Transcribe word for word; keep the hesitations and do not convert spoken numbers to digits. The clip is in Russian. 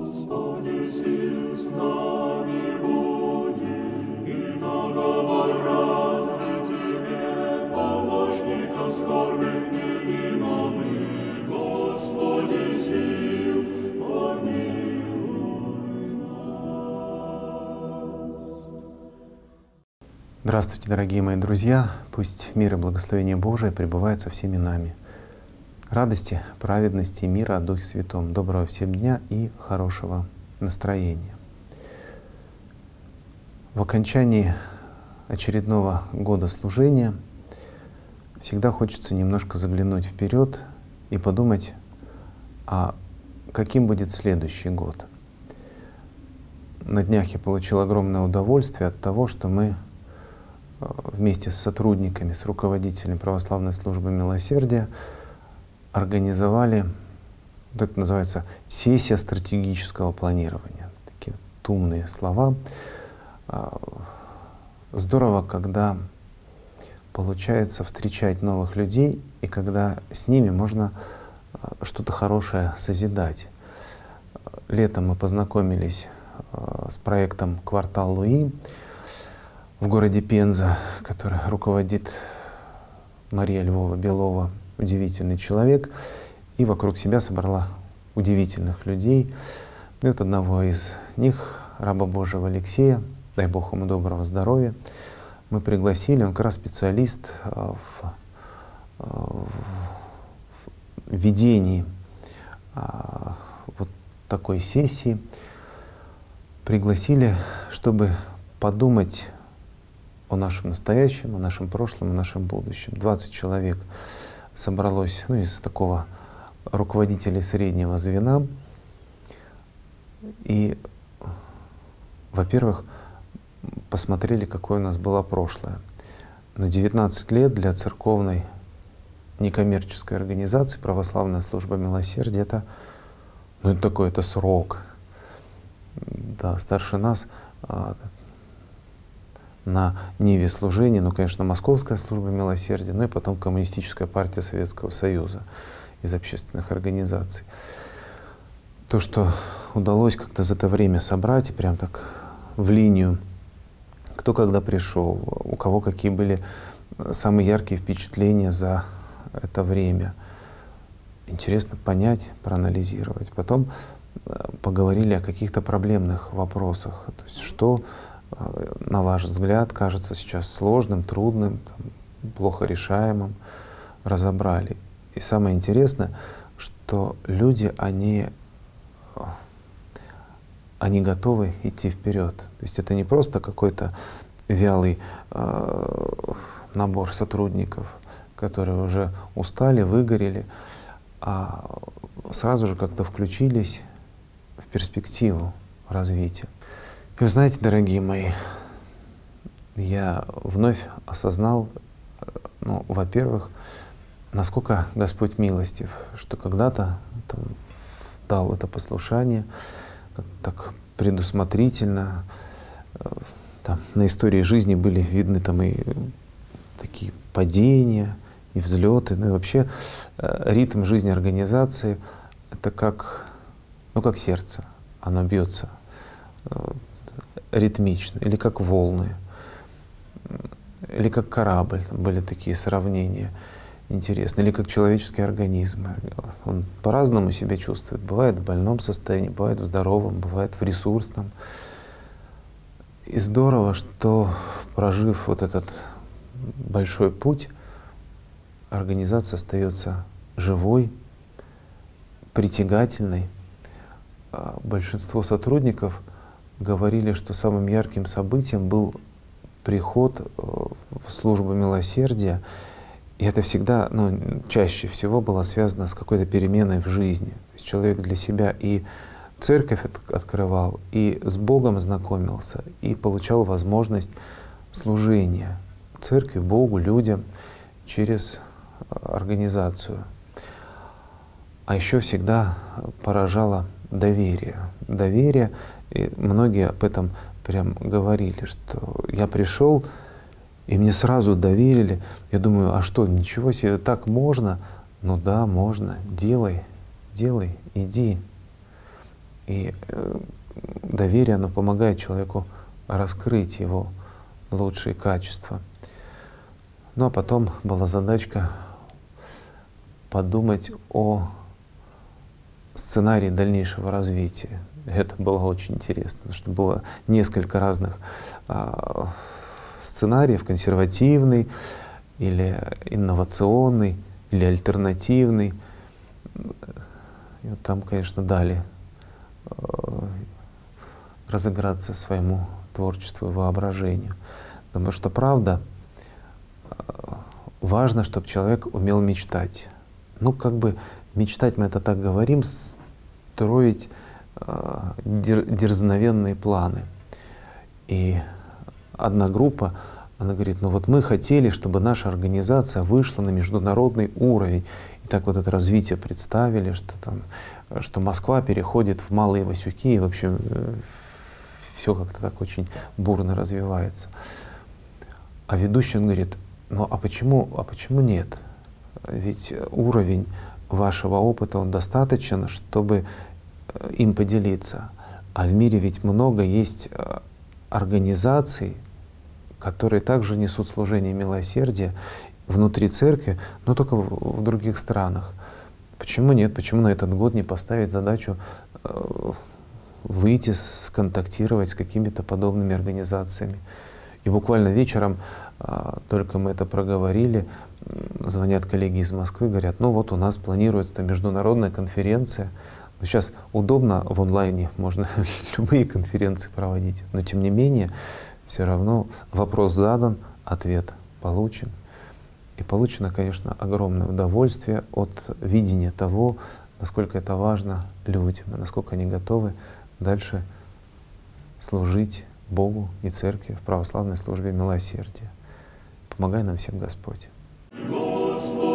Господи, сил с нами буди, и наговор разный Тебе, помощником скорбных невидимым, Господи, сил, помилуй нас. Здравствуйте, дорогие мои друзья! Пусть мир и благословение Божие пребывает со всеми нами. Радости, праведности и мира от Духе Святом. Доброго всем дня и хорошего настроения. В окончании очередного года служения всегда хочется немножко заглянуть вперед и подумать, а каким будет следующий год. На днях я получил огромное удовольствие от того, что мы вместе с сотрудниками, с руководителями Православной службы милосердия организовали, так называется, сессия стратегического планирования. Такие вот умные слова. Здорово, когда получается встречать новых людей и когда с ними можно что-то хорошее созидать. Летом мы познакомились с проектом «Квартал Луи» в городе Пенза, который руководит Мария Львова-Белова, удивительный человек, и вокруг себя собрала удивительных людей. И вот одного из них, раба Божьего Алексея, дай Бог ему доброго здоровья, мы пригласили, он как раз специалист в, в ведении вот такой сессии. Пригласили, чтобы подумать о нашем настоящем, о нашем прошлом, о нашем будущем. двадцать человек собралось, ну, из такого руководителей среднего звена. И, во-первых, посмотрели, какое у нас было прошлое. Но девятнадцать лет для церковной некоммерческой организации Православная служба милосердия — это, ну, это такой, это срок. Да, старше нас а, на ниве служения, ну, конечно, Московская служба милосердия, ну и потом Коммунистическая партия Советского Союза из общественных организаций. То, что удалось как-то за это время собрать и прям так в линию, кто когда пришел, у кого какие были самые яркие впечатления за это время. Интересно понять, проанализировать. Потом поговорили о каких-то проблемных вопросах. То есть что, на ваш взгляд, кажется сейчас сложным, трудным, там, плохо решаемым, разобрали. И самое интересное, что люди, они, они готовы идти вперед. То есть это не просто какой-то вялый э, набор сотрудников, которые уже устали, выгорели, а сразу же как-то включились в перспективу развития. И вы знаете, дорогие мои, я вновь осознал, ну, во-первых, насколько Господь милостив, что когда-то там дал это послушание, как так предусмотрительно. Там на истории жизни были видны там и такие падения, и взлеты, ну и вообще ритм жизни организации — это как, ну, как сердце, оно бьется ритмично, или как волны, или как корабль, там были такие сравнения интересные, или как человеческий организм. Он по-разному себя чувствует. Бывает в больном состоянии, бывает в здоровом, бывает в ресурсном. И здорово, что, прожив вот этот большой путь, организация остается живой, притягательной. Большинство сотрудников говорили, что самым ярким событием был приход в службу милосердия. И это всегда, ну, чаще всего было связано с какой-то переменой в жизни. То есть человек для себя и церковь открывал, и с Богом знакомился, и получал возможность служения церкви, Богу, людям через организацию. А еще всегда поражало доверие. Доверие, и многие об этом прям говорили, что я пришел, и мне сразу доверили. Я думаю, а что, ничего себе, так можно? Ну да, можно, делай, делай, иди. И э, доверие, оно помогает человеку раскрыть его лучшие качества. Ну а потом была задачка подумать о сценарии дальнейшего развития. Это было очень интересно, потому что было несколько разных а, сценариев: консервативный или инновационный, или альтернативный. И вот там, конечно, дали а, разыграться своему творчеству и воображению. Потому что, правда, а, важно, чтобы человек умел мечтать. Ну, как бы мечтать, мы это так говорим, строить э, дер, дерзновенные планы. И одна группа, она говорит: ну вот мы хотели, чтобы наша организация вышла на международный уровень. И так вот это развитие представили, что там, что Москва переходит в Малые Васюки, и в общем все как-то так очень бурно развивается. А ведущий, он говорит: ну а почему, а почему нет? Ведь уровень вашего опыта, он достаточен, чтобы им поделиться. А в мире ведь много есть организаций, которые также несут служение милосердия внутри церкви, но только в, в других странах. Почему нет? Почему на этот год не поставить задачу э, выйти, сконтактировать с какими-то подобными организациями? И буквально вечером, э, только мы это проговорили, звонят коллеги из Москвы, говорят: ну вот у нас планируется международная конференция. Но сейчас удобно в онлайне, можно любые конференции проводить, но тем не менее, все равно вопрос задан, ответ получен. И получено, конечно, огромное удовольствие от видения того, насколько это важно людям, и насколько они готовы дальше служить Богу и Церкви в православной службе милосердия. Помогай нам всем Господь. Господь.